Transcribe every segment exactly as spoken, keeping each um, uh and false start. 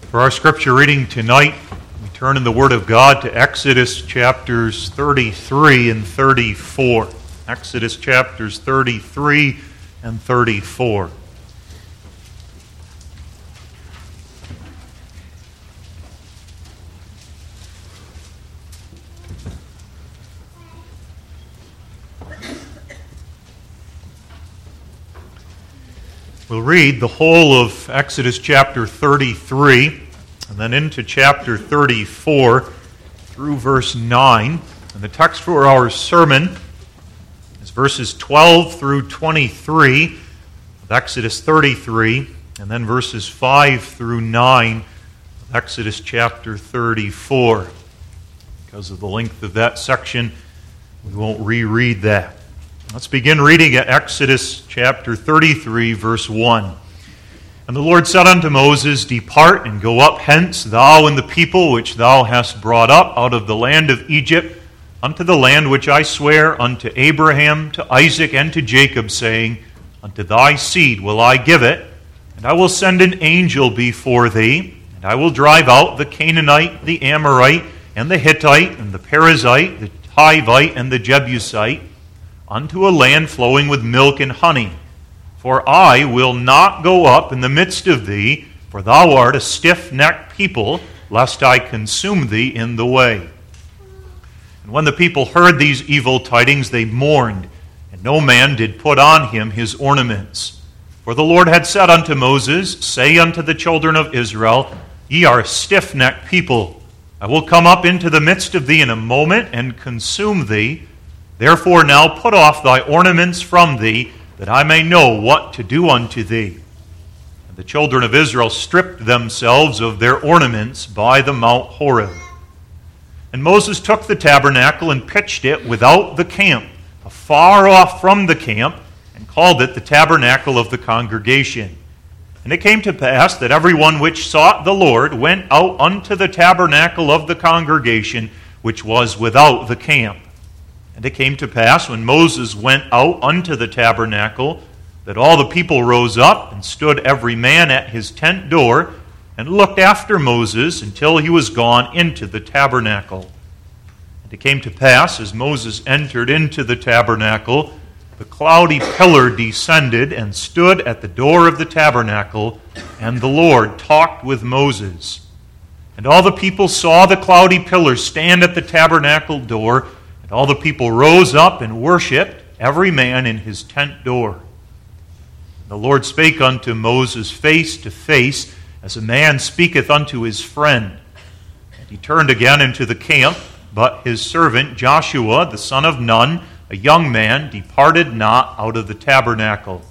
For our scripture reading tonight, we turn in the Word of God to Exodus chapters thirty-three and thirty-four. Exodus chapters thirty-three and thirty-four. We'll read the whole of Exodus chapter thirty-three and then into chapter thirty-four through verse nine. And the text for our sermon is verses twelve through twenty-three of Exodus thirty-three and then verses five through nine of Exodus chapter thirty-four. Because of the length of that section, we won't reread that. Let's begin reading at Exodus chapter thirty-three, verse one. And the Lord said unto Moses, Depart and go up hence, thou and the people which thou hast brought up out of the land of Egypt, unto the land which I swear unto Abraham, to Isaac, and to Jacob, saying, Unto thy seed will I give it, and I will send an angel before thee, and I will drive out the Canaanite, the Amorite, and the Hittite, and the Perizzite, the Hivite, and the Jebusite, unto a land flowing with milk and honey. For I will not go up in the midst of thee, for thou art a stiff-necked people, lest I consume thee in the way. And when the people heard these evil tidings, they mourned, and no man did put on him his ornaments. For the Lord had said unto Moses, Say unto the children of Israel, Ye are a stiff-necked people. I will come up into the midst of thee in a moment, and consume thee. Therefore now put off thy ornaments from thee, that I may know what to do unto thee. And the children of Israel stripped themselves of their ornaments by the Mount Horeb. And Moses took the tabernacle and pitched it without the camp, afar off from the camp, and called it the tabernacle of the congregation. And it came to pass that every one which sought the Lord went out unto the tabernacle of the congregation, which was without the camp. And it came to pass, when Moses went out unto the tabernacle, that all the people rose up, and stood every man at his tent door, and looked after Moses until he was gone into the tabernacle. And it came to pass, as Moses entered into the tabernacle, the cloudy pillar descended, and stood at the door of the tabernacle, and the Lord talked with Moses. And all the people saw the cloudy pillar stand at the tabernacle door, and all the people rose up and worshipped, every man in his tent door. And the Lord spake unto Moses face to face, as a man speaketh unto his friend. And he turned again into the camp, but his servant Joshua, the son of Nun, a young man, departed not out of the tabernacle.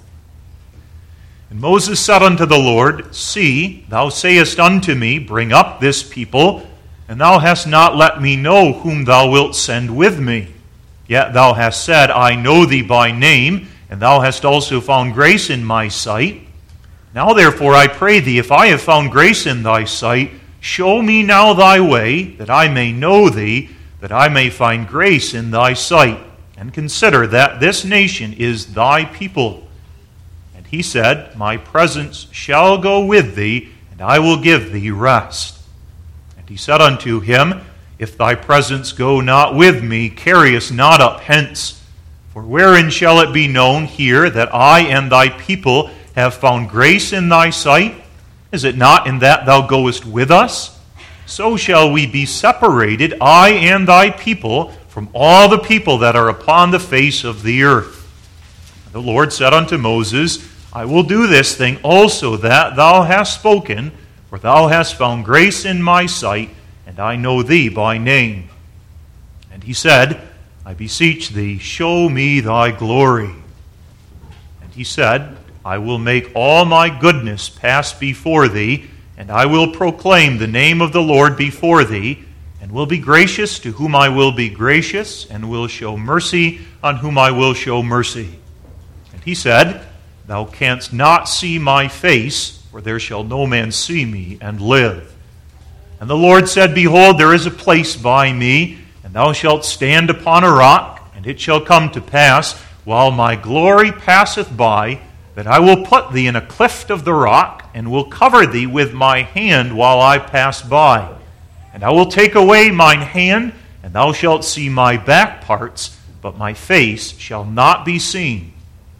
And Moses said unto the Lord, See, thou sayest unto me, Bring up this people, and thou hast not let me know whom thou wilt send with me. Yet thou hast said, I know thee by name, and thou hast also found grace in my sight. Now therefore I pray thee, if I have found grace in thy sight, show me now thy way, that I may know thee, that I may find grace in thy sight, and consider that this nation is thy people. And he said, My presence shall go with thee, and I will give thee rest. He said unto him, If thy presence go not with me, carry us not up hence. For wherein shall it be known here that I and thy people have found grace in thy sight? Is it not in that thou goest with us? So shall we be separated, I and thy people, from all the people that are upon the face of the earth. And the Lord said unto Moses, I will do this thing also that thou hast spoken, for thou hast found grace in my sight, and I know thee by name. And he said, I beseech thee, show me thy glory. And he said, I will make all my goodness pass before thee, and I will proclaim the name of the Lord before thee, and will be gracious to whom I will be gracious, and will show mercy on whom I will show mercy. And he said, Thou canst not see my face, for there shall no man see me and live. And the Lord said, Behold, there is a place by me, and thou shalt stand upon a rock, and it shall come to pass, while my glory passeth by, that I will put thee in a cleft of the rock, and will cover thee with my hand while I pass by. And I will take away mine hand, and thou shalt see my back parts, but my face shall not be seen.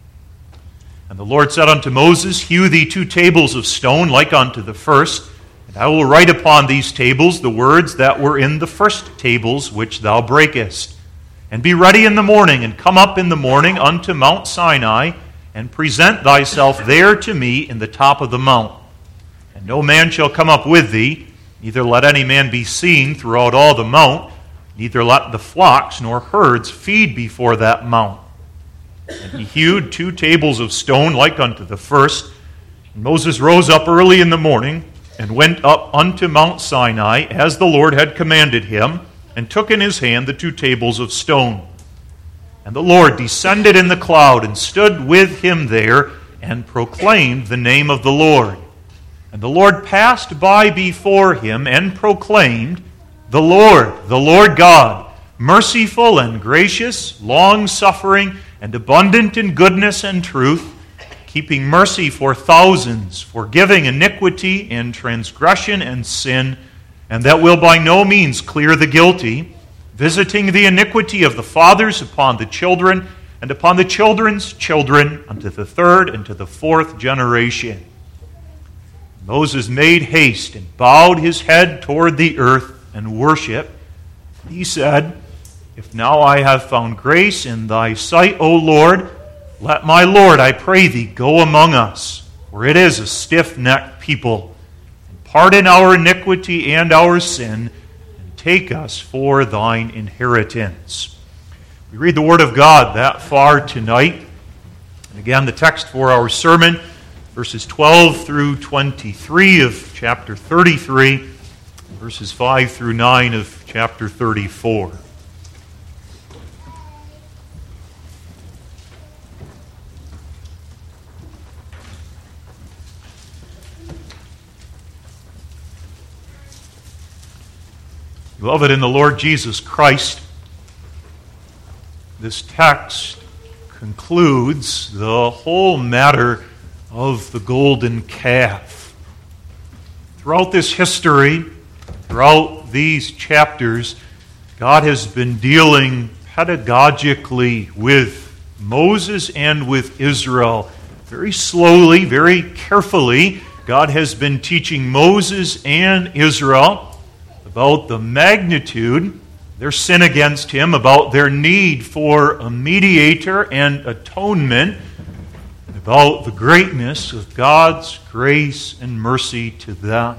And the Lord said unto Moses, Hew thee two tables of stone like unto the first, and I will write upon these tables the words that were in the first tables which thou breakest. And be ready in the morning, and come up in the morning unto Mount Sinai, and present thyself there to me in the top of the mount. And no man shall come up with thee, neither let any man be seen throughout all the mount, neither let the flocks nor herds feed before that mount. And he hewed two tables of stone like unto the first. And Moses rose up early in the morning, and went up unto Mount Sinai, as the Lord had commanded him, and took in his hand the two tables of stone. And the Lord descended in the cloud, and stood with him there, and proclaimed the name of the Lord. And the Lord passed by before him, and proclaimed, The Lord, the Lord God, merciful and gracious, long-suffering, and abundant in goodness and truth, keeping mercy for thousands, forgiving iniquity and transgression and sin, and that will by no means clear the guilty, visiting the iniquity of the fathers upon the children, and upon the children's children, unto the third and to the fourth generation. Moses made haste and bowed his head toward the earth and worshiped. He said, If now I have found grace in thy sight, O Lord, let my Lord, I pray thee, go among us, for it is a stiff-necked people. And pardon our iniquity and our sin, and take us for thine inheritance. We read the Word of God that far tonight. And again, the text for our sermon, verses twelve through twenty-three of chapter thirty-three, verses five through nine of chapter thirty-four. Beloved in the Lord Jesus Christ, this text concludes the whole matter of the golden calf. Throughout this history, throughout these chapters, God has been dealing pedagogically with Moses and with Israel. Very slowly, very carefully, God has been teaching Moses and Israel about the magnitude, their sin against him, about their need for a mediator and atonement, and about the greatness of God's grace and mercy to them.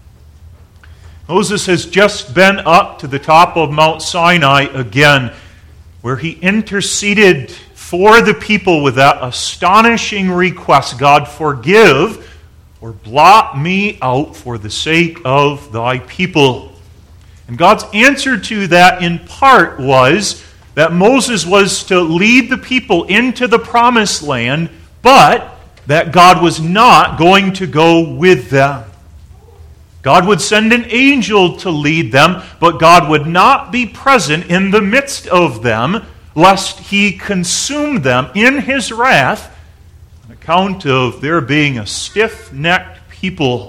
Moses has just been up to the top of Mount Sinai again, where he interceded for the people with that astonishing request, God, forgive or blot me out for the sake of thy people. And God's answer to that in part was that Moses was to lead the people into the promised land, but that God was not going to go with them. God would send an angel to lead them, but God would not be present in the midst of them, lest he consume them in his wrath on account of their being a stiff-necked people.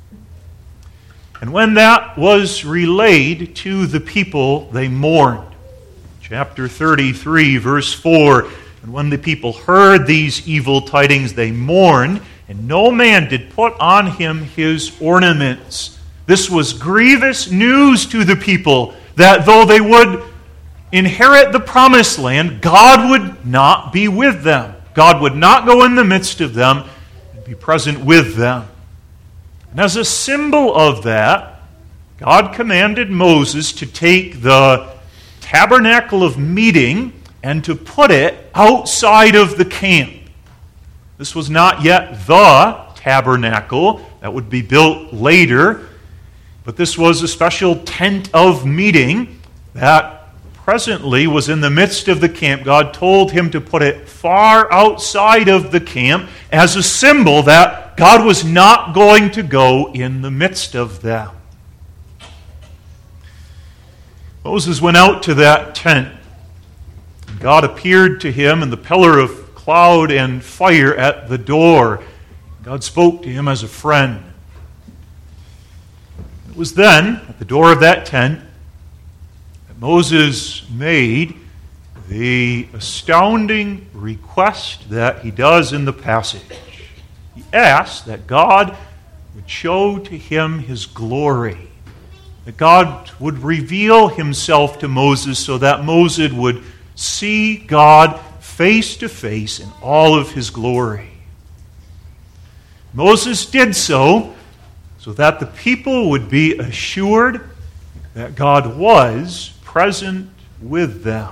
And when that was relayed to the people, they mourned. Chapter thirty-three, verse four, And when the people heard these evil tidings, they mourned, and no man did put on him his ornaments. This was grievous news to the people, that though they would inherit the promised land, God would not be with them. God would not go in the midst of them and be present with them. And as a symbol of that, God commanded Moses to take the tabernacle of meeting and to put it outside of the camp. This was not yet the tabernacle that would be built later, but this was a special tent of meeting that presently was in the midst of the camp. God told him to put it far outside of the camp as a symbol that God was not going to go in the midst of them. Moses went out to that tent. God appeared to him in the pillar of cloud and fire at the door. God spoke to him as a friend. It was then, at the door of that tent, that Moses made the astounding request that he does in the passage. He asked that God would show to him his glory, that God would reveal himself to Moses so that Moses would see God face to face in all of his glory. Moses did so so that the people would be assured that God was present with them.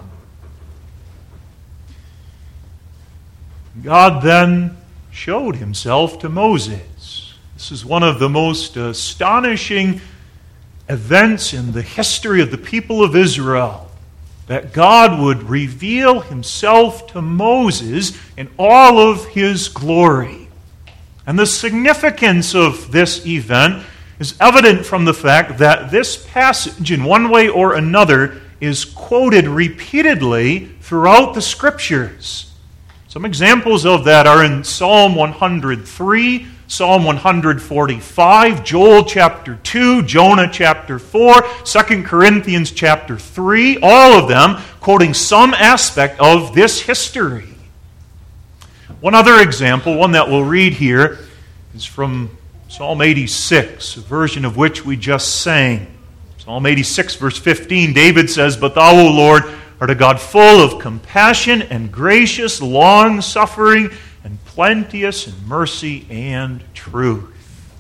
God then showed himself to Moses. This is one of the most astonishing events in the history of the people of Israel, that God would reveal himself to Moses in all of his glory. And the significance of this event is evident from the fact that this passage, in one way or another, is quoted repeatedly throughout the Scriptures. Some examples of that are in Psalm one hundred three, Psalm one forty-five, Joel chapter two, Jonah chapter four, Second Corinthians chapter three, all of them quoting some aspect of this history. One other example, one that we'll read here, is from Psalm eighty-six, a version of which we just sang. Psalm eighty-six, verse fifteen, David says, "But thou, O Lord, art a God full of compassion and gracious, long-suffering, and plenteous in mercy and truth."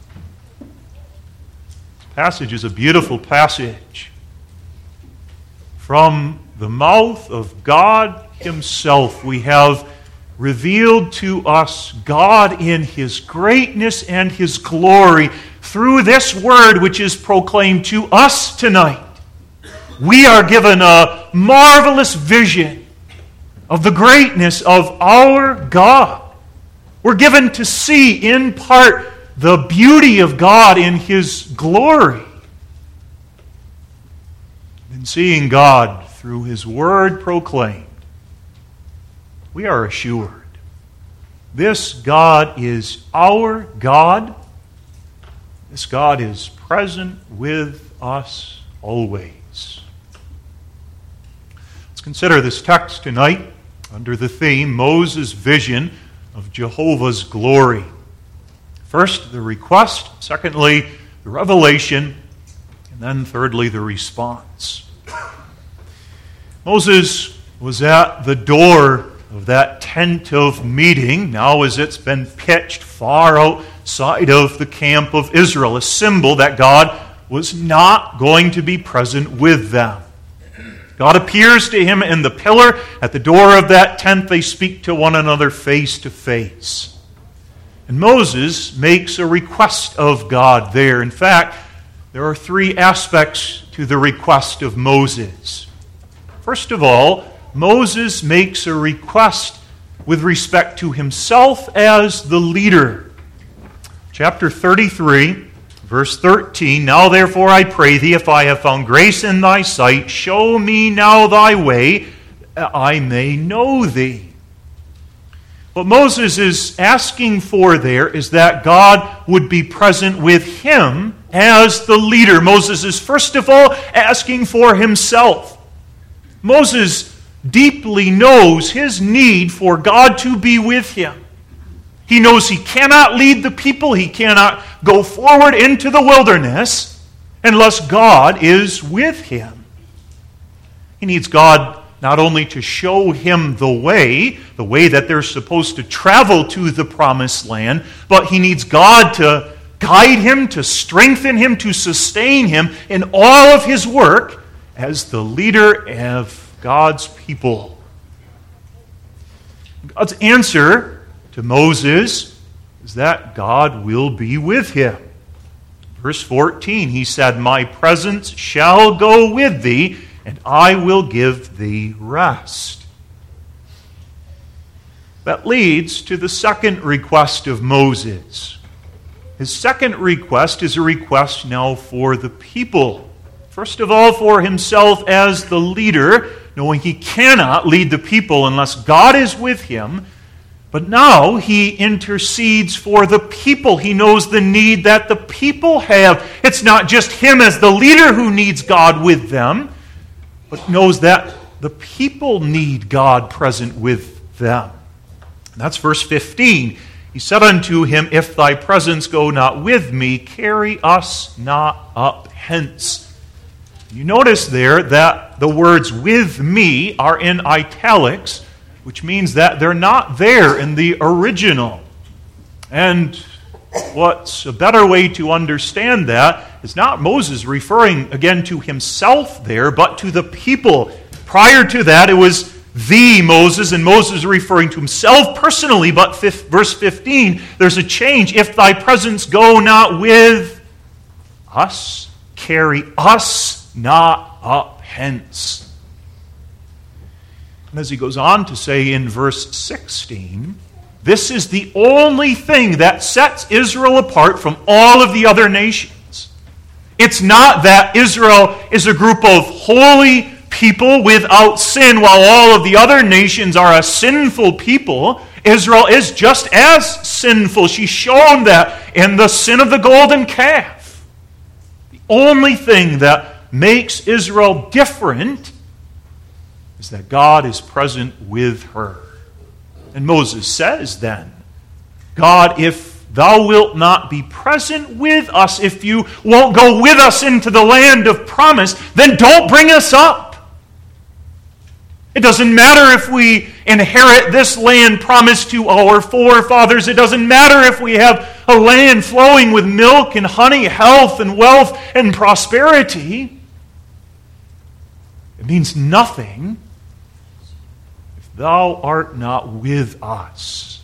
This passage is a beautiful passage. From the mouth of God himself, we have revealed to us God in his greatness and his glory through this word which is proclaimed to us tonight. We are given a marvelous vision of the greatness of our God. We're given to see in part the beauty of God in his glory. In seeing God through his word proclaimed, we are assured this God is our God. This God is present with us always. Let's consider this text tonight under the theme, Moses' vision of Jehovah's glory. First, the request. Secondly, the revelation. And then thirdly, the response. Moses was at the door of that tent of meeting, now as it's been pitched far outside of the camp of Israel, a symbol that God was not going to be present with them. God appears to him in the pillar. At the door of that tent, they speak to one another face to face. And Moses makes a request of God there. In fact, there are three aspects to the request of Moses. First of all, Moses makes a request with respect to himself as the leader. Chapter thirty-three, verse thirteen, "Now therefore I pray thee, if I have found grace in thy sight, show me now thy way, that I may know thee." What Moses is asking for there is that God would be present with him as the leader. Moses is first of all asking for himself. Moses deeply knows his need for God to be with him. He knows he cannot lead the people, he cannot go forward into the wilderness unless God is with him. He needs God not only to show him the way, the way that they're supposed to travel to the promised land, but he needs God to guide him, to strengthen him, to sustain him in all of his work as the leader of God's people. God's answer to Moses is that God will be with him. Verse fourteen, he said, "My presence shall go with thee, and I will give thee rest." That leads to the second request of Moses. His second request is a request now for the people. First of all, for himself as the leader, knowing he cannot lead the people unless God is with him. But now he intercedes for the people. He knows the need that the people have. It's not just him as the leader who needs God with them, but knows that the people need God present with them. And that's verse fifteen. He said unto him, If thy presence go not with me, carry us not up hence. You notice there that the words with me are in italics, which means that they're not there in the original. And what's a better way to understand that is not Moses referring again to himself there, but to the people. Prior to that, it was the Moses, and Moses referring to himself personally, but fifth, verse fifteen, there's a change. If thy presence go not with us, carry us not up hence. And as he goes on to say in verse sixteen, this is the only thing that sets Israel apart from all of the other nations. It's not that Israel is a group of holy people without sin, while all of the other nations are a sinful people. Israel is just as sinful. She's shown that in the sin of the golden calf. The only thing that makes Israel different is that God is present with her. And Moses says then, God, if thou wilt not be present with us, if you won't go with us into the land of promise, then don't bring us up. It doesn't matter if we inherit this land promised to our forefathers. It doesn't matter if we have a land flowing with milk and honey, health and wealth and prosperity. It means nothing if thou art not with us.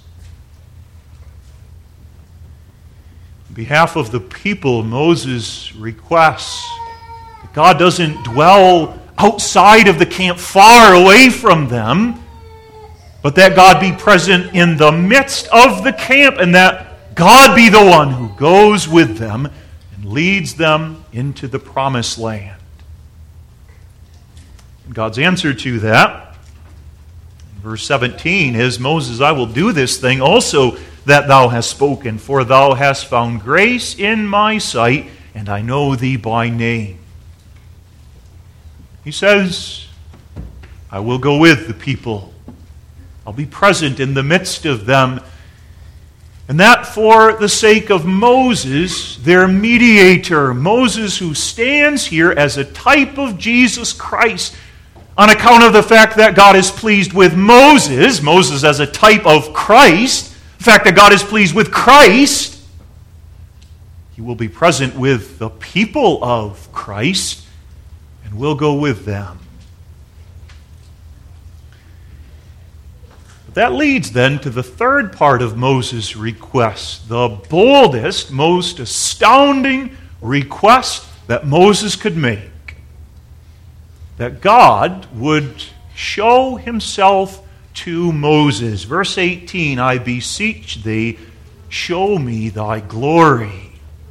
On behalf of the people, Moses requests that God doesn't dwell outside of the camp, far away from them, but that God be present in the midst of the camp, and that God be the one who goes with them and leads them into the promised land. And God's answer to that, in verse seventeen, is, Moses, I will do this thing also that thou hast spoken, for thou hast found grace in my sight, and I know thee by name. He says, I will go with the people. I'll be present in the midst of them. And that for the sake of Moses, their mediator. Moses, who stands here as a type of Jesus Christ on account of the fact that God is pleased with Moses. Moses as a type of Christ. The fact that God is pleased with Christ. He will be present with the people of Christ. We'll go with them. But that leads then to the third part of Moses' request, the boldest, most astounding request that Moses could make. That God would show himself to Moses. Verse eighteen, I beseech thee, show me thy glory.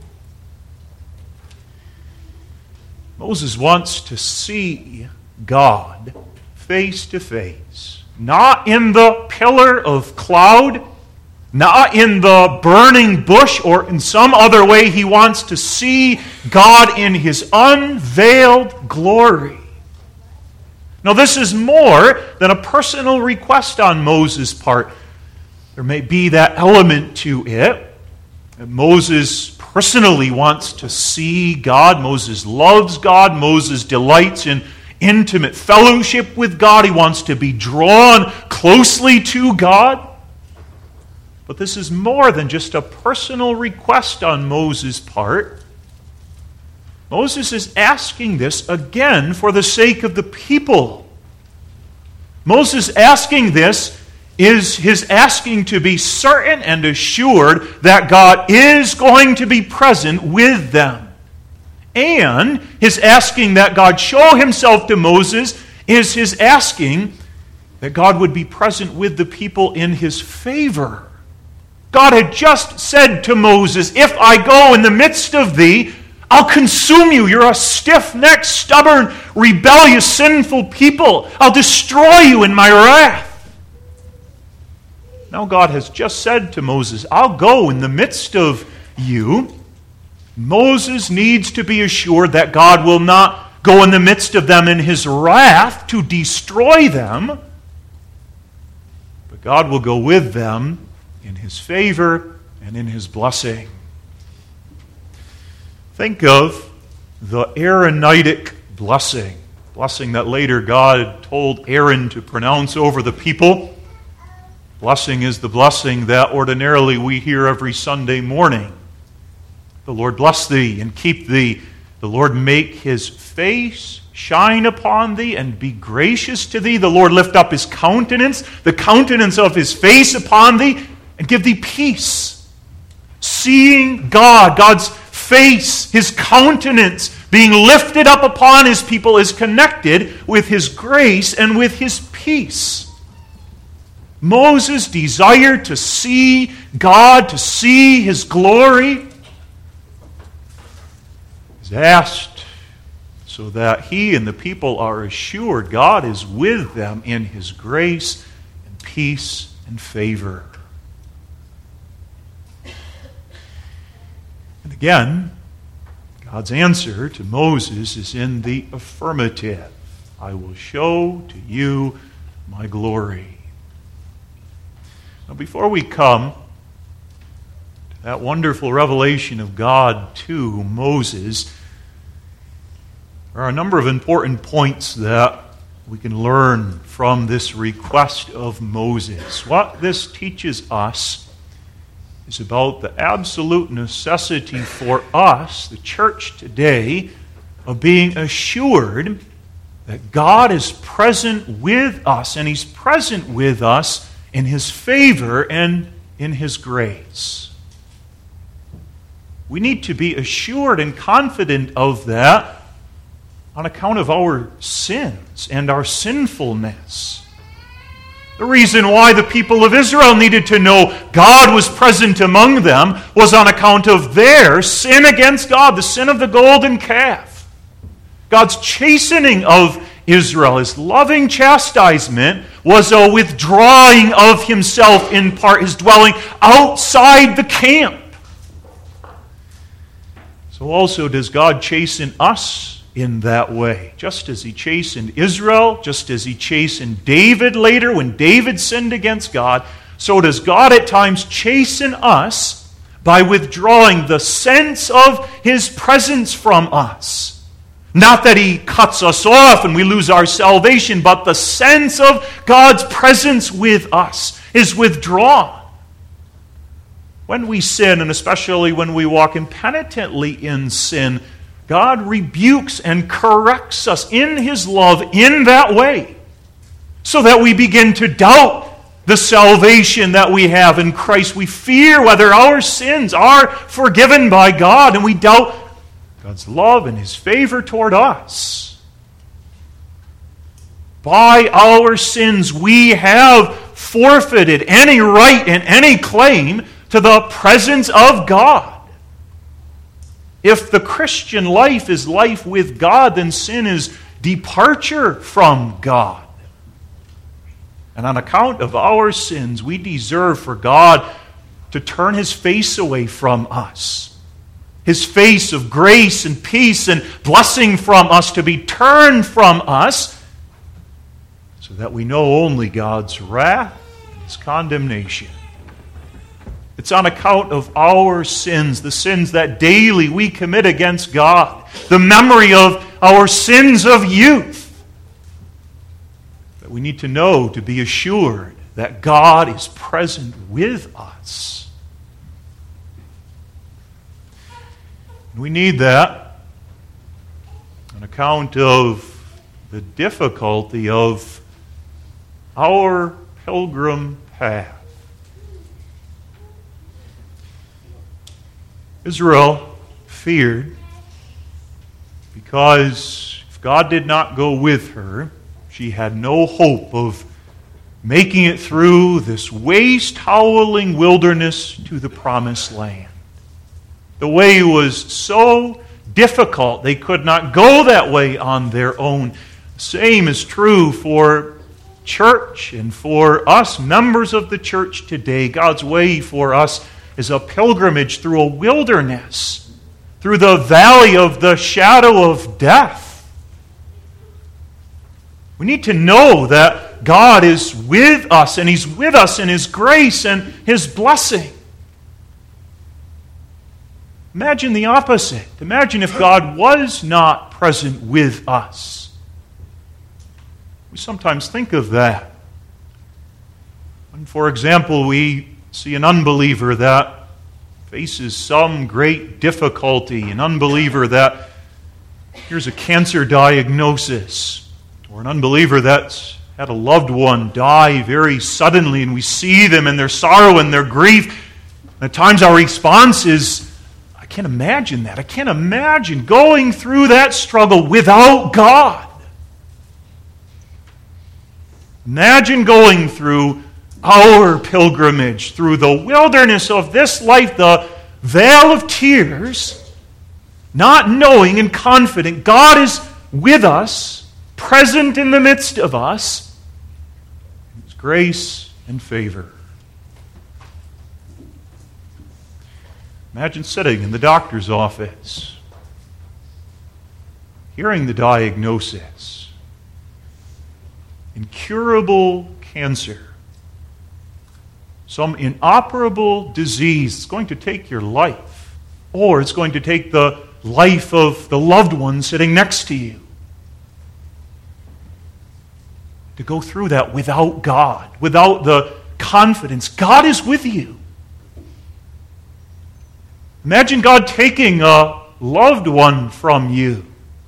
Moses wants to see God face to face, not in the pillar of cloud, not in the burning bush, or in some other way. He wants to see God in his unveiled glory. Now, this is more than a personal request on Moses' part. There may be that element to it. Moses personally wants to see God. Moses loves God. Moses delights in intimate fellowship with God. He wants to be drawn closely to God. But this is more than just a personal request on Moses' part. Moses is asking this again for the sake of the people. Moses asking this is his asking to be certain and assured that God is going to be present with them. And his asking that God show himself to Moses is his asking that God would be present with the people in his favor. God had just said to Moses, if I go in the midst of thee, I'll consume you. You're a stiff-necked, stubborn, rebellious, sinful people. I'll destroy you in my wrath. Now God has just said to Moses, I'll go in the midst of you. Moses needs to be assured that God will not go in the midst of them in his wrath to destroy them, but God will go with them in his favor and in his blessing. Think of the Aaronitic blessing, blessing that later God told Aaron to pronounce over the people. Blessing is the blessing that ordinarily we hear every Sunday morning. The Lord bless thee and keep thee. The Lord make his face shine upon thee and be gracious to thee. The Lord lift up his countenance, the countenance of his face upon thee, and give thee peace. Seeing God, God's face, his countenance being lifted up upon his people is connected with his grace and with his peace. Moses desired to see God, to see his glory. He's asked so that he and the people are assured God is with them in his grace and peace and favor. And again, God's answer to Moses is in the affirmative. I will show to you my glory. Now, before we come to that wonderful revelation of God to Moses, there are a number of important points that we can learn from this request of Moses. What this teaches us is about the absolute necessity for us, the church today, of being assured that God is present with us, and he's present with us in his favor and in his grace. We need to be assured and confident of that on account of our sins and our sinfulness. The reason why the people of Israel needed to know God was present among them was on account of their sin against God, the sin of the golden calf. God's chastening of Israel, his loving chastisement, was a withdrawing of himself in part, his dwelling outside the camp. So also does God chasten us in that way. Just as he chastened Israel, just as he chastened David later when David sinned against God, so does God at times chasten us by withdrawing the sense of his presence from us. Not that he cuts us off and we lose our salvation, but the sense of God's presence with us is withdrawn. When we sin, and especially when we walk impenitently in sin, God rebukes and corrects us in his love in that way, so that we begin to doubt the salvation that we have in Christ. We fear whether our sins are forgiven by God, and we doubt God's love and his favor toward us. By our sins, we have forfeited any right and any claim to the presence of God. If the Christian life is life with God, then sin is departure from God. And on account of our sins, we deserve for God to turn his face away from us. His face of grace and peace and blessing from us to be turned from us, so that we know only God's wrath and his condemnation. It's on account of our sins, the sins that daily we commit against God, the memory of our sins of youth, that we need to know, to be assured that God is present with us. And we need that on account of the difficulty of our pilgrim path. Israel feared because if God did not go with her, she had no hope of making it through this waste-howling wilderness to the promised land. The way was so difficult, they could not go that way on their own. The same is true for church and for us, members of the church today, God's way for us is a pilgrimage through a wilderness, through the valley of the shadow of death. We need to know that God is with us, and He's with us in His grace and His blessing. Imagine the opposite. Imagine if God was not present with us. We sometimes think of that. When, for example, we see an unbeliever that faces some great difficulty, an unbeliever that here's a cancer diagnosis, or an unbeliever that's had a loved one die very suddenly, and we see them in their sorrow and their grief. And at times our response is, I can't imagine that. I can't imagine going through that struggle without God. Imagine going through our pilgrimage through the wilderness of this life, the vale of tears, not knowing and confident God is with us, present in the midst of us, His grace and favor. Imagine sitting in the doctor's office, hearing the diagnosis, incurable cancer, some inoperable disease. It's going to take your life, or it's going to take the life of the loved one sitting next to you. To go through that without God, without the confidence God is with you. Imagine God taking a loved one from you.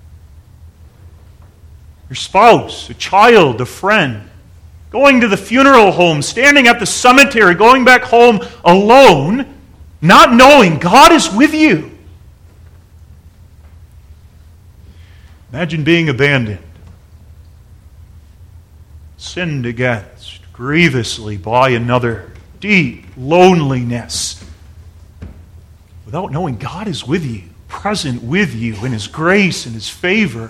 Your spouse, a child, a friend. Going to the funeral home, standing at the cemetery, going back home alone, not knowing God is with you. Imagine being abandoned, sinned against grievously by another, deep loneliness, without knowing God is with you, present with you in His grace and His favor.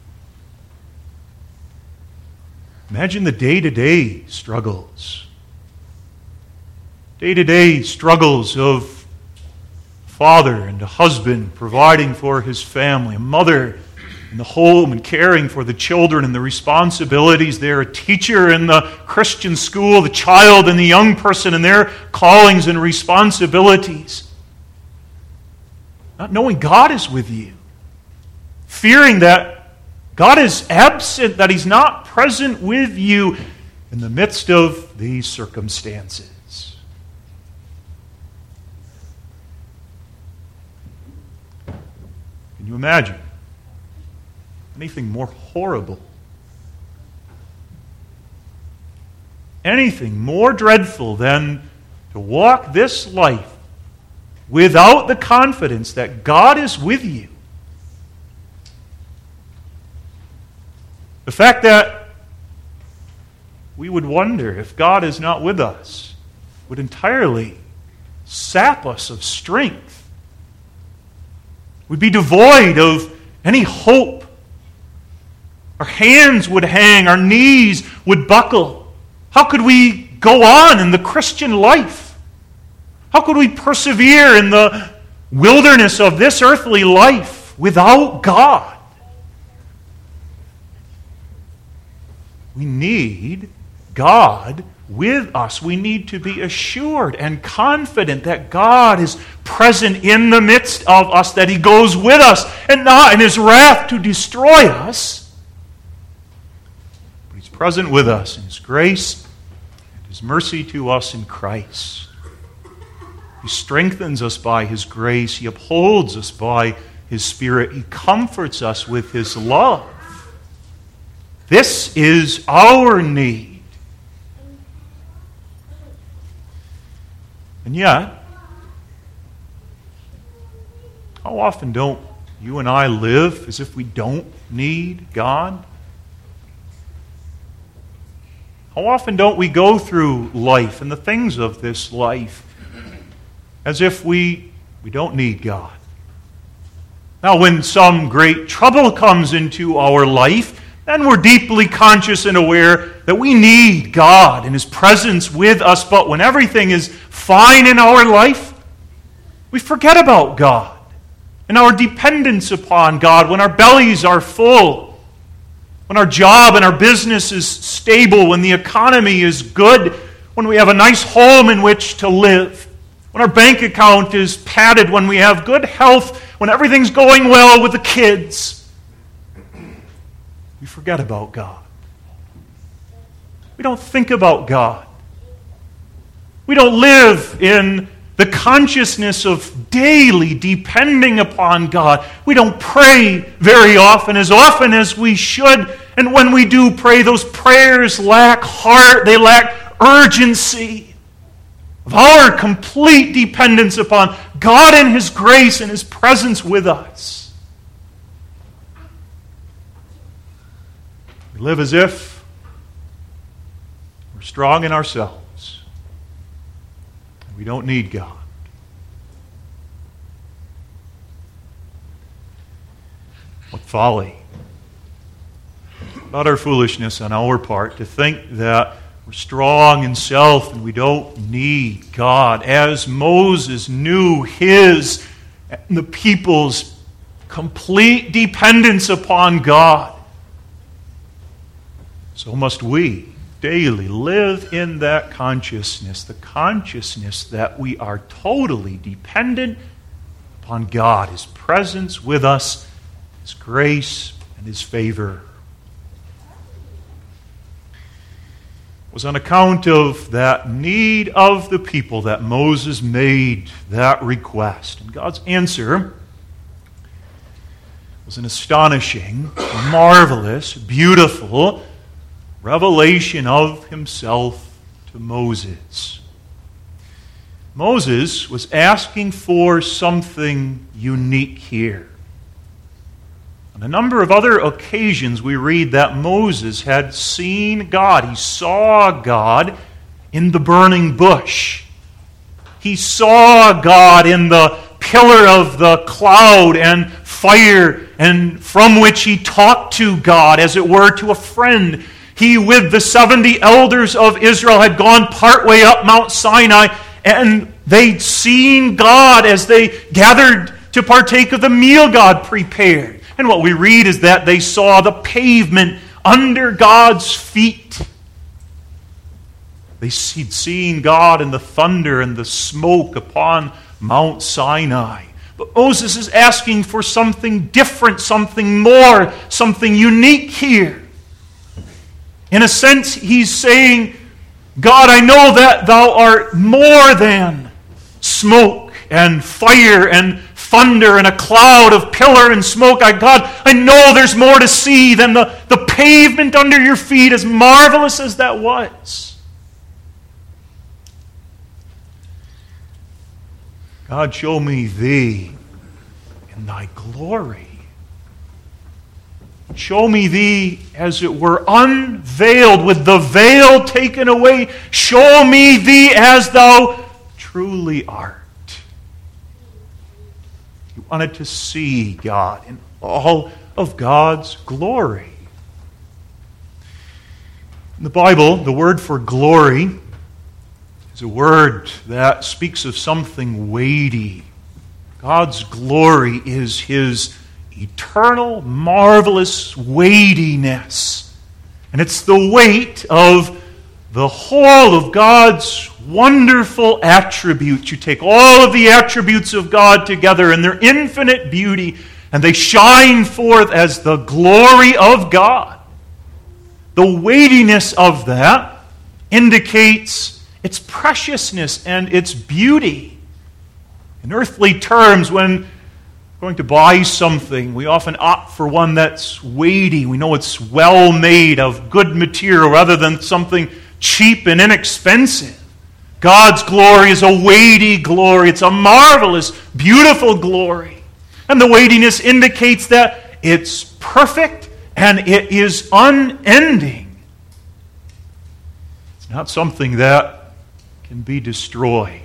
Imagine the day-to-day struggles. Day-to-day struggles of a father and a husband providing for his family, a mother in the home and caring for the children and the responsibilities there, a teacher in the Christian school, the child and the young person and their callings and responsibilities. Not knowing God is with you. Fearing that God is absent, that He's not present with you in the midst of these circumstances. Can you imagine anything more horrible? Anything more dreadful than to walk this life without the confidence that God is with you? The fact that we would wonder if God is not with us would entirely sap us of strength. We'd be devoid of any hope. Our hands would hang, our knees would buckle. How could we go on in the Christian life? How could we persevere in the wilderness of this earthly life without God? We need God with us. We need to be assured and confident that God is present in the midst of us, that He goes with us and not in His wrath to destroy us. But He's present with us in His grace and His mercy to us in Christ. He strengthens us by His grace. He upholds us by His Spirit. He comforts us with His love. This is our need. And yet, how often don't you and I live as if we don't need God? How often don't we go through life and the things of this life as if we, we don't need God? Now, when some great trouble comes into our life, then we're deeply conscious and aware that we need God and His presence with us, but when everything is fine in our life, we forget about God and our dependence upon God. When our bellies are full, when our job and our business is stable, when the economy is good, when we have a nice home in which to live, when our bank account is padded, when we have good health, when everything's going well with the kids, we forget about God. We don't think about God. We don't live in the consciousness of daily depending upon God. We don't pray very often, as often as we should. And when we do pray, those prayers lack heart. They lack urgency of our complete dependence upon God and His grace and His presence with us. We live as if we're strong in ourselves. We don't need God. What folly. Utter foolishness on our part to think that we're strong in self and we don't need God. As Moses knew his and the people's complete dependence upon God, so must we daily live in that consciousness, the consciousness that we are totally dependent upon God, His presence with us, His grace and His favor. It was on account of that need of the people that Moses made that request. And God's answer was an astonishing, marvelous, beautiful revelation of Himself to Moses. Moses was asking for something unique here. On a number of other occasions, we read that Moses had seen God. He saw God in the burning bush. He saw God in the pillar of the cloud and fire, and from which he talked to God, as it were, to a friend. He, with the seventy elders of Israel, had gone partway up Mount Sinai, and they'd seen God as they gathered to partake of the meal God prepared. And what we read is that they saw the pavement under God's feet. They'd seen God in the thunder and the smoke upon Mount Sinai. But Moses is asking for something different, something more, something unique here. In a sense, he's saying, God, I know that thou art more than smoke and fire and thunder and a cloud of pillar and smoke. I, God, I know there's more to see than the, the pavement under your feet, as marvelous as that was. God, show me Thee in Thy glory. Show me Thee, as it were, unveiled, with the veil taken away. Show me Thee as Thou truly art. He wanted to see God in all of God's glory. In the Bible, the word for glory is a word that speaks of something weighty. God's glory is His eternal, marvelous weightiness. And it's the weight of the whole of God's wonderful attributes. You take all of the attributes of God together in their infinite beauty, and they shine forth as the glory of God. The weightiness of that indicates its preciousness and its beauty. In earthly terms, when we're going to buy something, we often opt for one that's weighty. We know it's well made, of good material, rather than something cheap and inexpensive. God's glory is a weighty glory. It's a marvelous, beautiful glory. And the weightiness indicates that it's perfect and it is unending. It's not something that can be destroyed.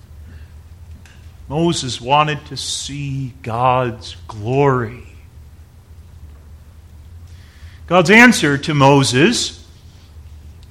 Moses wanted to see God's glory. God's answer to Moses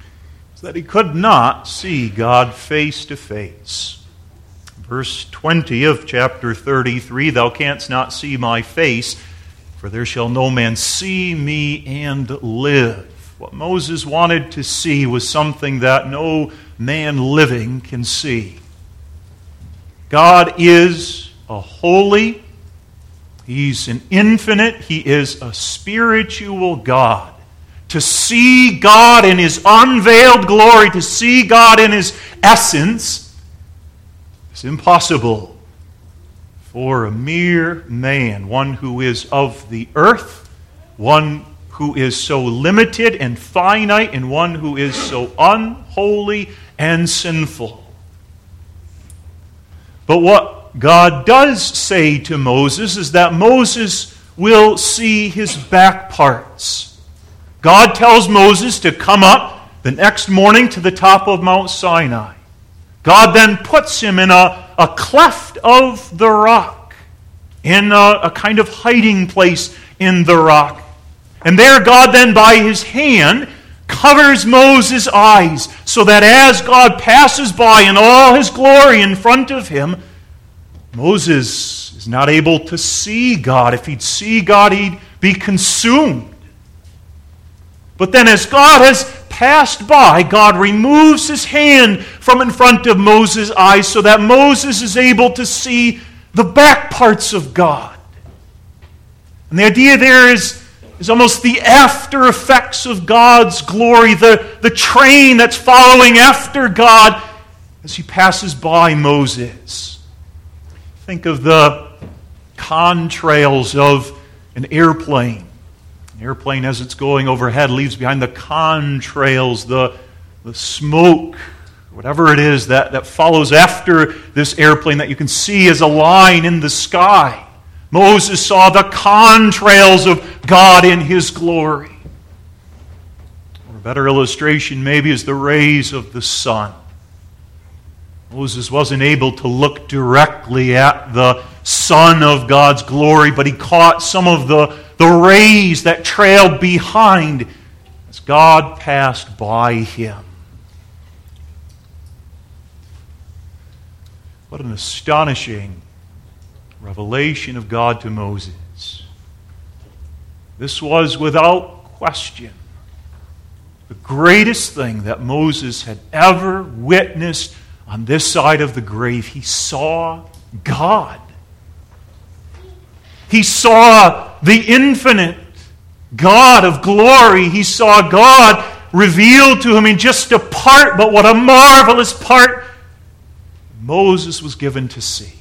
so that he could not see God face to face. Verse twenty of chapter thirty-three, thou canst not see my face, for there shall no man see me and live. What Moses wanted to see was something that no man living can see. God is a holy, He's an infinite, He is a spiritual God. To see God in His unveiled glory, to see God in His essence, is impossible for a mere man, one who is of the earth, one who is so limited and finite, and one who is so unholy and sinful. But what God does say to Moses is that Moses will see his back parts. God tells Moses to come up the next morning to the top of Mount Sinai. God then puts him in a, a cleft of the rock, in a, a kind of hiding place in the rock. And there God then by His hand covers Moses' eyes, so that as God passes by in all His glory in front of him, Moses is not able to see God. If he'd see God, he'd be consumed. But then as God has passed by, God removes His hand from in front of Moses' eyes so that Moses is able to see the back parts of God. And the idea there is, is almost the after effects of God's glory, the, the train that's following after God as He passes by Moses. Think of the contrails of an airplane. An airplane, as it's going overhead, leaves behind the contrails, the, the smoke, whatever it is that, that follows after this airplane that you can see as a line in the sky. Moses saw the contrails of God in His glory. Or a better illustration maybe is the rays of the sun. Moses wasn't able to look directly at the sun of God's glory, but he caught some of the, the rays that trailed behind as God passed by him. What an astonishing revelation of God to Moses. This was without question the greatest thing that Moses had ever witnessed on this side of the grave. He saw God. He saw the infinite God of glory. He saw God revealed to him in just a part, but what a marvelous part Moses was given to see.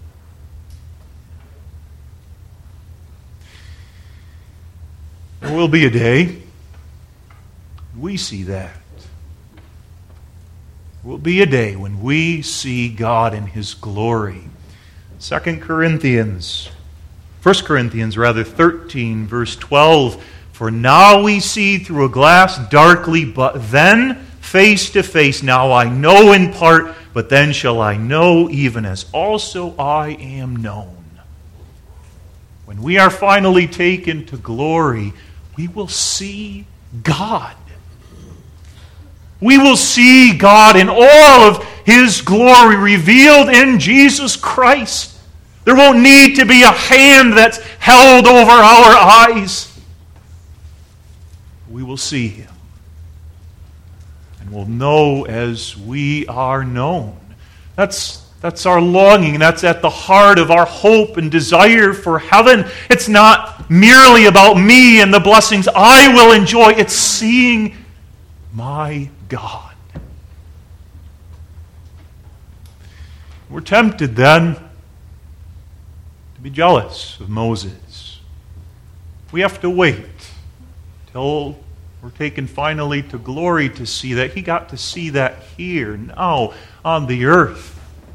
There will be a day we see that. There will be a day when we see God in His glory. Second Corinthians, First Corinthians rather, thirteen, verse twelve. For now we see through a glass darkly, but then face to face. Now I know in part, but then shall I know even as also I am known. When we are finally taken to glory, we will see God. We will see God in all of His glory revealed in Jesus Christ. There won't need to be a hand that's held over our eyes. We will see Him. And we'll know as we are known. That's, that's our longing. That's at the heart of our hope and desire for heaven. It's not merely about me and the blessings I will enjoy. It's seeing my God. We're tempted then to be jealous of Moses. We have to wait till we're taken finally to glory to see that. He got to see that here, now, on the earth.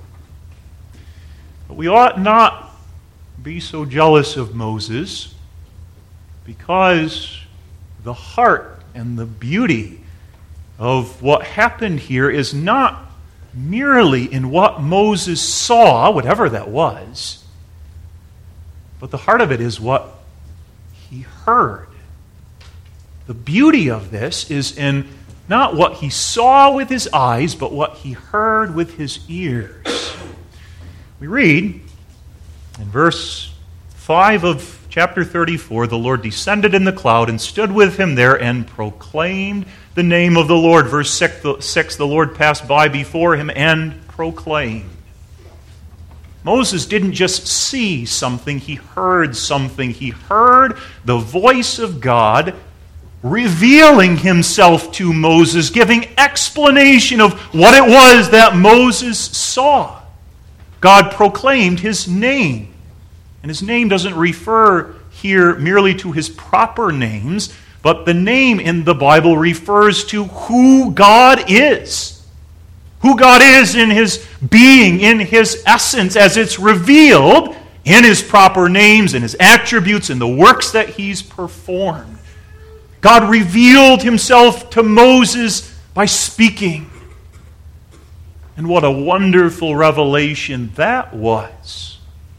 But we ought not be so jealous of Moses, because the heart and the beauty of what happened here is not merely in what Moses saw, whatever that was, but the heart of it is what he heard. The beauty of this is in not what he saw with his eyes, but what he heard with his ears. We read in verse five of chapter thirty-four, the Lord descended in the cloud and stood with him there and proclaimed the name of the Lord. Verse six, the Lord passed by before him and proclaimed. Moses didn't just see something, he heard something. He heard the voice of God revealing himself to Moses, giving explanation of what it was that Moses saw. God proclaimed his name. And his name doesn't refer here merely to his proper names, but the name in the Bible refers to who God is. Who God is in his being, in his essence, as it's revealed in his proper names and his attributes and the works that he's performed. God revealed himself to Moses by speaking. And what a wonderful revelation that was.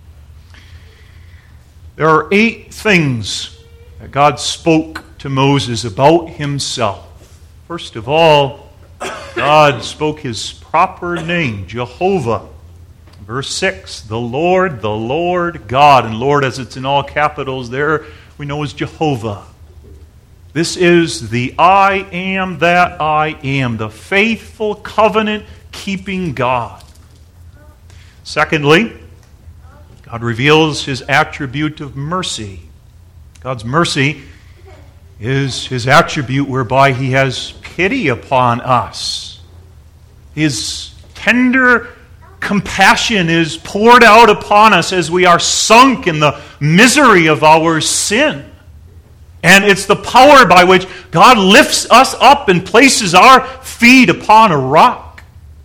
There are eight things that God spoke to Moses about himself. First of all, God spoke his proper name, Jehovah. Verse six, the Lord, the Lord God. And Lord, as it's in all capitals there, we know as Jehovah. This is the I am that I am, the faithful covenant-keeping God. Secondly, God reveals his attribute of mercy. God's mercy is his attribute whereby he has pity upon us. His tender compassion is poured out upon us as we are sunk in the misery of our sin. And it's the power by which God lifts us up and places our feet upon a rock.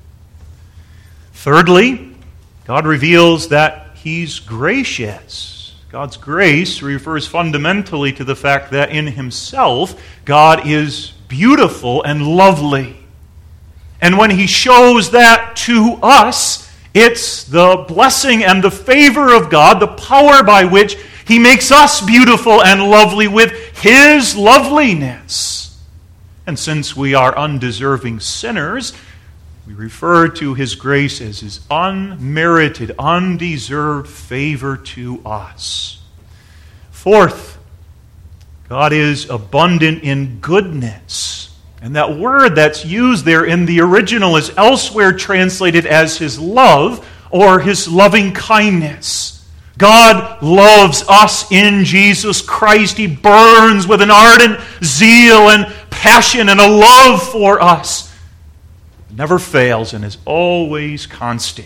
Thirdly, God reveals that he's gracious. God's grace refers fundamentally to the fact that in himself, God is beautiful and lovely. And when he shows that to us, it's the blessing and the favor of God, the power by which he makes us beautiful and lovely with his loveliness. And since we are undeserving sinners, we refer to his grace as his unmerited, undeserved favor to us. Fourth, God is abundant in goodness. And that word that's used there in the original is elsewhere translated as his love or his loving kindness. God loves us in Jesus Christ. He burns with an ardent zeal and passion and a love for us. It never fails and is always constant.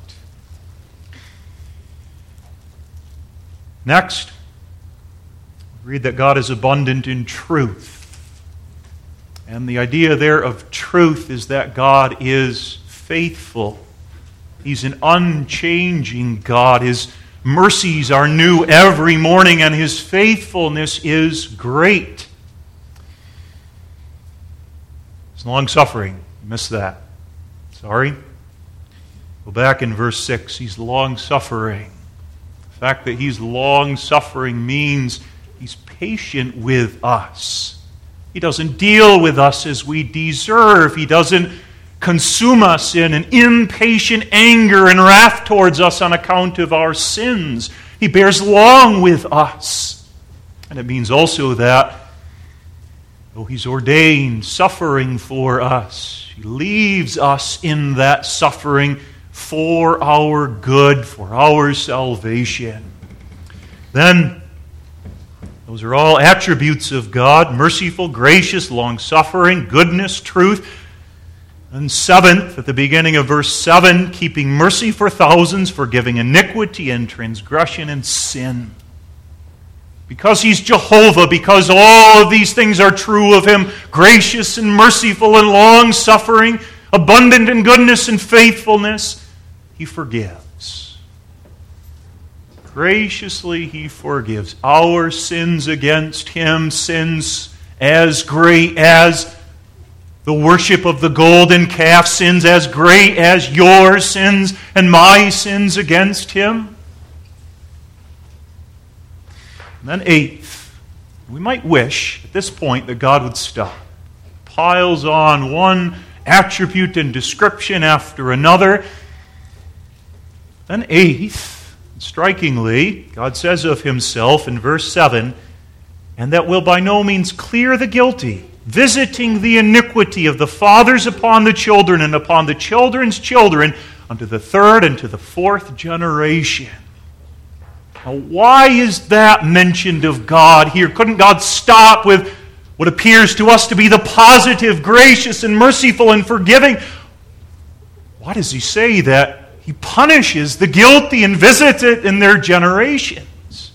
Next, we read that God is abundant in truth. And the idea there of truth is that God is faithful. He's an unchanging God. His mercies are new every morning, and his faithfulness is great. He's long-suffering. You missed that. Sorry. Go back in verse six. He's long-suffering. The fact that he's long-suffering means he's patient with us. He doesn't deal with us as we deserve. He doesn't consume us in an impatient anger and wrath towards us on account of our sins. He bears long with us. And it means also that, though he's ordained suffering for us, he leaves us in that suffering for our good, for our salvation. Then, those are all attributes of God: merciful, gracious, long-suffering, goodness, truth. And seventh, at the beginning of verse seven, keeping mercy for thousands, forgiving iniquity and transgression and sin. Because he's Jehovah, because all of these things are true of him, gracious and merciful and long-suffering, abundant in goodness and faithfulness, he forgives. Graciously he forgives our sins against him, sins as great as the worship of the golden calf, sins as great as your sins and my sins against him. And then eighth, we might wish at this point that God would stop, piles on one attribute and description after another. Then eighth, strikingly, God says of himself in verse seven, and that will by no means clear the guilty, visiting the iniquity of the fathers upon the children and upon the children's children unto the third and to the fourth generation. Now, why is that mentioned of God here? Couldn't God stop with what appears to us to be the positive, gracious, and merciful and forgiving? Why does he say that he punishes the guilty and visits it in their generations?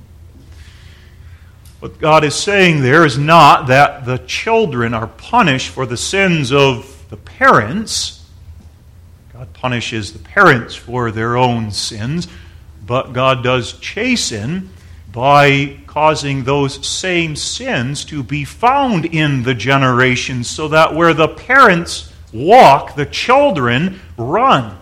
What God is saying there is not that the children are punished for the sins of the parents. God punishes the parents for their own sins, but God does chasten by causing those same sins to be found in the generations, so that where the parents walk, the children run.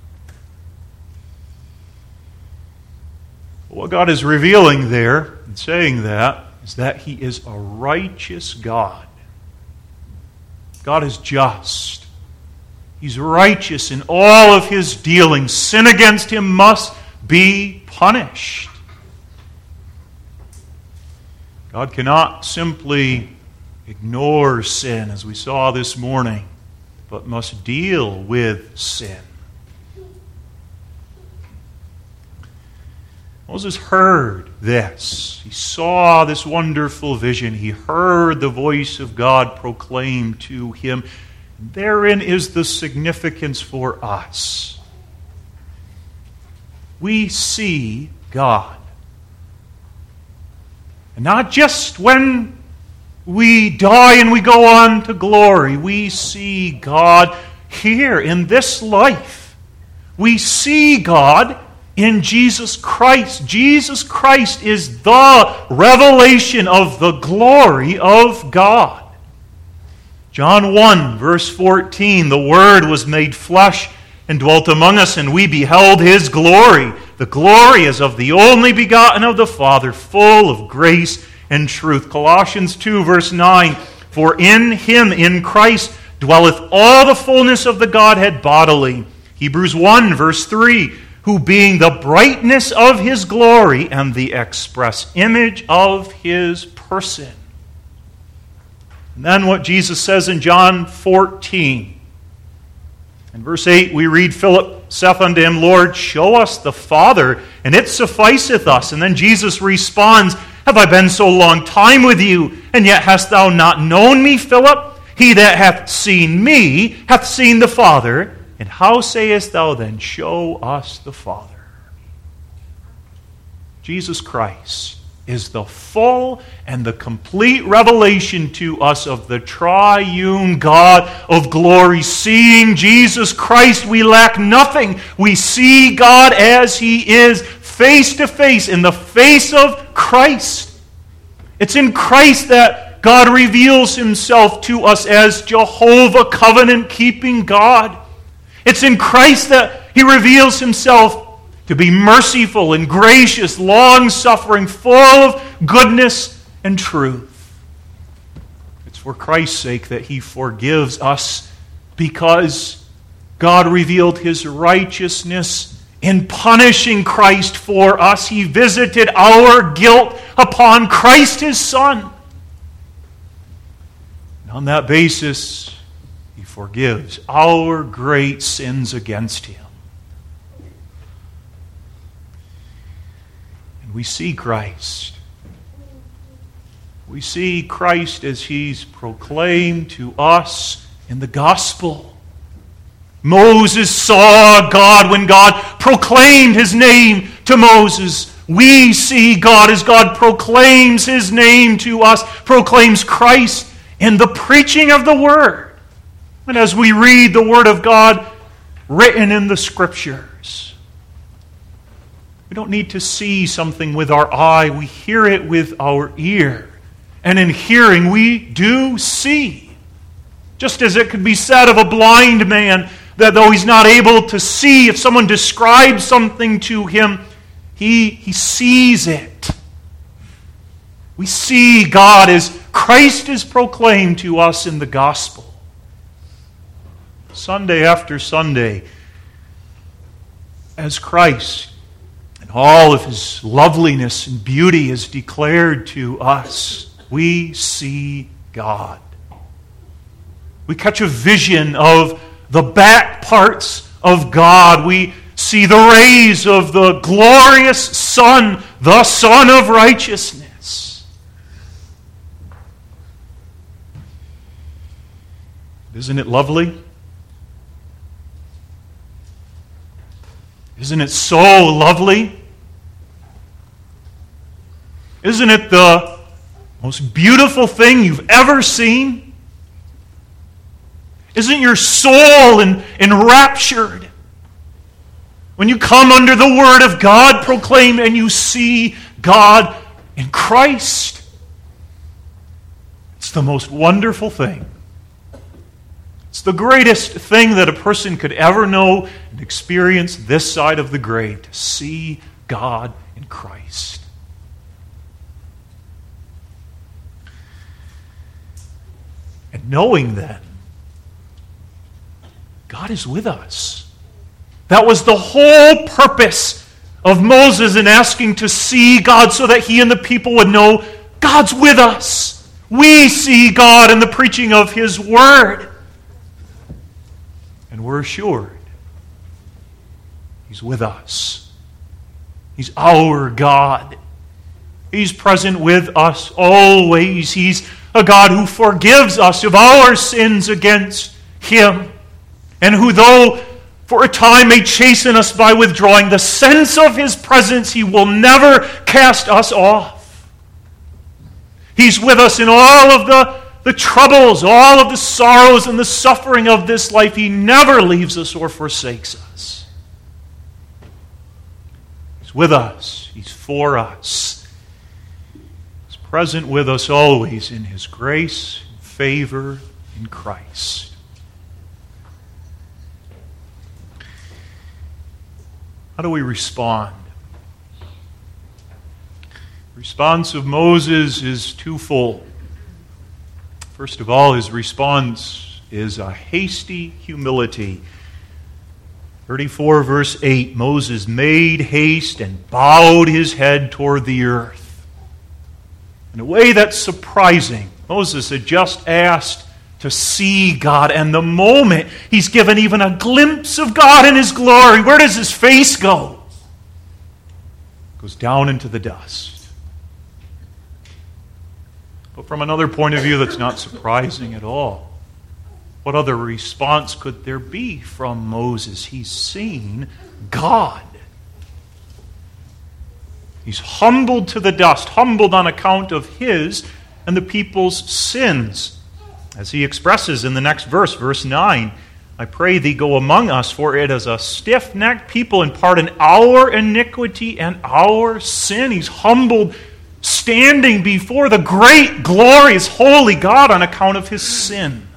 What God is revealing there in saying that is that he is a righteous God. God is just. He's righteous in all of his dealings. Sin against him must be punished. God cannot simply ignore sin, as we saw this morning, but must deal with sin. Moses heard this. He saw this wonderful vision. He heard the voice of God proclaimed to him. Therein is the significance for us. We see God. And not just when we die and we go on to glory. We see God here in this life. We see God in Jesus Christ. Jesus Christ is the revelation of the glory of God. John one, verse fourteen, the Word was made flesh and dwelt among us, and we beheld his glory. The glory as of the only begotten of the Father, full of grace and truth. Colossians two, verse nine, for in him, in Christ, dwelleth all the fullness of the Godhead bodily. Hebrews one, verse three, who being the brightness of his glory and the express image of his person. And then what Jesus says in John fourteen. In verse eight we read, Philip saith unto him, Lord, show us the Father, and it sufficeth us. And then Jesus responds, have I been so long time with you, and yet hast thou not known me, Philip? He that hath seen me hath seen the Father. And how sayest thou then, show us the Father? Jesus Christ is the full and the complete revelation to us of the triune God of glory. Seeing Jesus Christ, we lack nothing. We see God as he is, face to face, in the face of Christ. It's in Christ that God reveals himself to us as Jehovah, covenant-keeping God. It's in Christ that he reveals himself to be merciful and gracious, long-suffering, full of goodness and truth. It's for Christ's sake that he forgives us, because God revealed his righteousness in punishing Christ for us. He visited our guilt upon Christ his Son. And on that basis, he forgives our great sins against him. And we see Christ. We see Christ as he's proclaimed to us in the gospel. Moses saw God when God proclaimed his name to Moses. We see God as God proclaims his name to us, proclaims Christ in the preaching of the Word. And as we read the Word of God written in the Scriptures, we don't need to see something with our eye. We hear it with our ear. And in hearing, we do see. Just as it could be said of a blind man, that though he's not able to see, if someone describes something to him, he, he sees it. We see God as Christ is proclaimed to us in the gospel. Sunday after Sunday, as Christ and all of His loveliness and beauty is declared to us, we see God. We catch a vision of the back parts of God. We see the rays of the glorious Son, the Son of righteousness. Isn't it lovely? Isn't it so lovely? Isn't it the most beautiful thing you've ever seen? Isn't your soul en- enraptured when you come under the Word of God proclaimed and you see God in Christ? It's the most wonderful thing. It's the greatest thing that a person could ever know and experience this side of the grave, to see God in Christ. And knowing then, God is with us. That was the whole purpose of Moses in asking to see God, so that he and the people would know God's with us. We see God in the preaching of His Word. And we're assured He's with us. He's our God. He's present with us always. He's a God who forgives us of our sins against Him, and who, though for a time may chasten us by withdrawing the sense of His presence, He will never cast us off. He's with us in all of the The troubles, all of the sorrows and the suffering of this life. He never leaves us or forsakes us. He's with us. He's for us. He's present with us always in His grace and favor in Christ. How do we respond? The response of Moses is twofold. First of all, his response is a hasty humility. thirty-four verse eight, Moses made haste and bowed his head toward the earth. In a way that's surprising. Moses had just asked to see God, and the moment he's given even a glimpse of God in His glory, where does his face go? It goes down into the dust. But from another point of view, that's not surprising at all. What other response could there be from Moses? He's seen God. He's humbled to the dust, humbled on account of his and the people's sins. As he expresses in the next verse, verse nine, I pray thee go among us, for it is a stiff-necked people, and pardon our iniquity and our sin. He's humbled, standing before the great, glorious, holy God on account of his sin.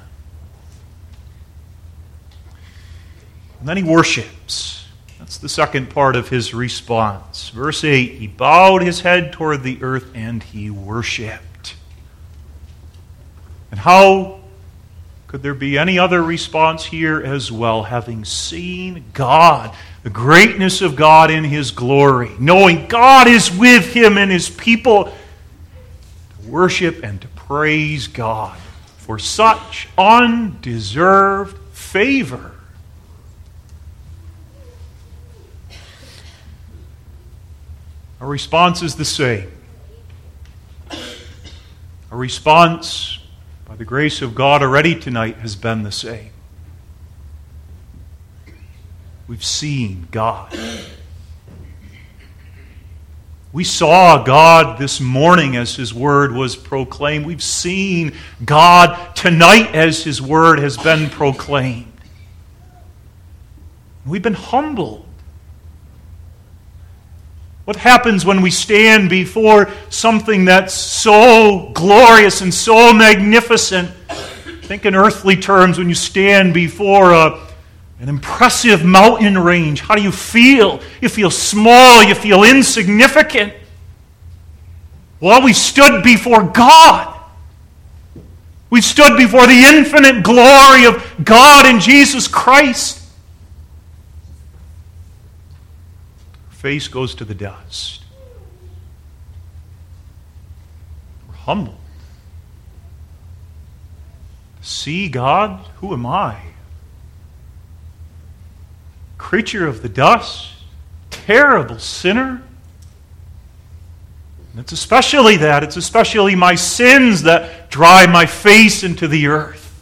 And then he worships. That's the second part of his response. Verse eight, he bowed his head toward the earth and he worshipped. And how could there be any other response here as well? Having seen God, the greatness of God in His glory, knowing God is with him and his people, to worship and to praise God for such undeserved favor. Our response is the same. Our response, by the grace of God already tonight, has been the same. We've seen God. We saw God this morning as His Word was proclaimed. We've seen God tonight as His Word has been proclaimed. We've been humbled. What happens when we stand before something that's so glorious and so magnificent? Think in earthly terms, when you stand before a, an impressive mountain range, how do you feel? You feel small, you feel insignificant. Well, we stood before God. We stood before the infinite glory of God in Jesus Christ. Our face goes to the dust. We're humbled. See, God, who am I? Creature of the dust, terrible sinner. And it's especially that. It's especially my sins that drive my face into the earth.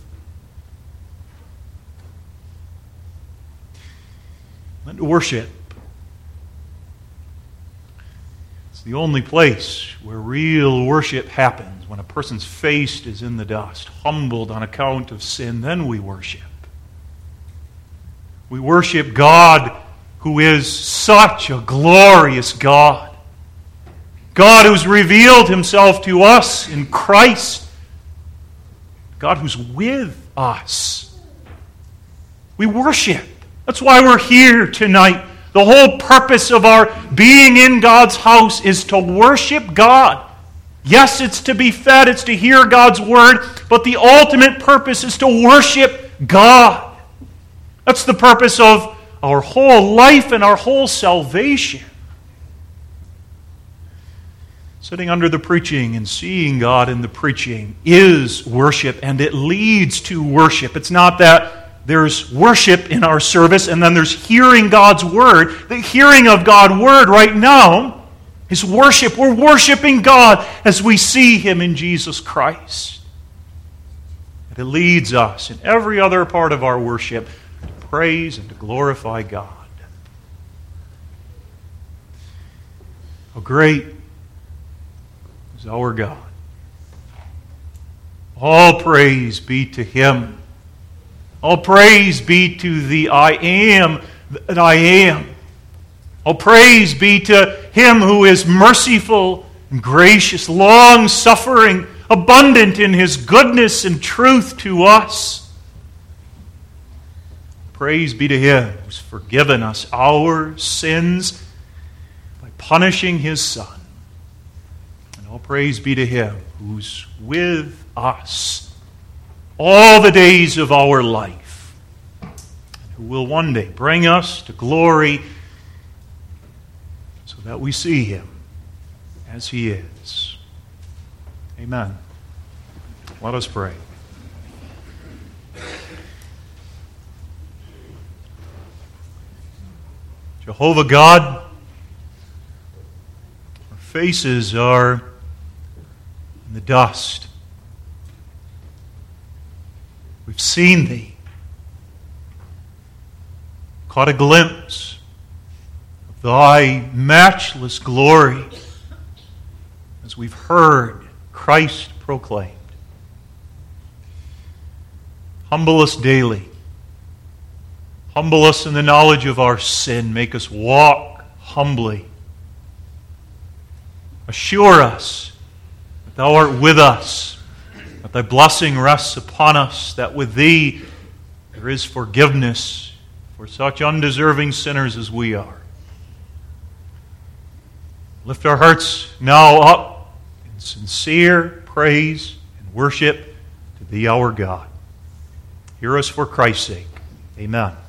And worship. It's the only place where real worship happens, when a person's face is in the dust, humbled on account of sin. Then we worship. We worship God who is such a glorious God. God who's revealed himself to us in Christ. God who's with us. We worship. That's why we're here tonight. The whole purpose of our being in God's house is to worship God. Yes, it's to be fed, it's to hear God's word, but the ultimate purpose is to worship God. That's the purpose of our whole life and our whole salvation. Sitting under the preaching and seeing God in the preaching is worship, and it leads to worship. It's not that there's worship in our service and then there's hearing God's word. The hearing of God's word right now is worship. We're worshiping God as we see him in Jesus Christ. And it leads us in every other part of our worship to praise and to glorify God. How great is our God. All praise be to him. All praise be to the I am that I am. All praise be to him who is merciful and gracious, long-suffering, abundant in his goodness and truth to us. Praise be to him who's forgiven us our sins by punishing his Son. All praise be to him who's with us all the days of our life, and who will one day bring us to glory so that we see him as he is. Amen. Let us pray. Jehovah God, our faces are in the dust. We've seen thee, caught a glimpse of thy matchless glory as we've heard Christ proclaimed. Humble us daily. Humble us in the knowledge of our sin. Make us walk humbly. Assure us thou art with us, that thy blessing rests upon us, that with thee there is forgiveness for such undeserving sinners as we are. Lift our hearts now up in sincere praise and worship to thee, our God. Hear us for Christ's sake. Amen.